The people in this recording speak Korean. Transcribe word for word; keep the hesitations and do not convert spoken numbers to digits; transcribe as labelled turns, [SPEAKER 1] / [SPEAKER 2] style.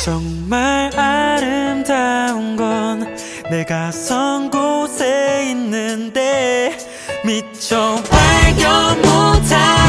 [SPEAKER 1] 정말 아름다운 건 내가 선 곳에 있는데 미처 발견 못한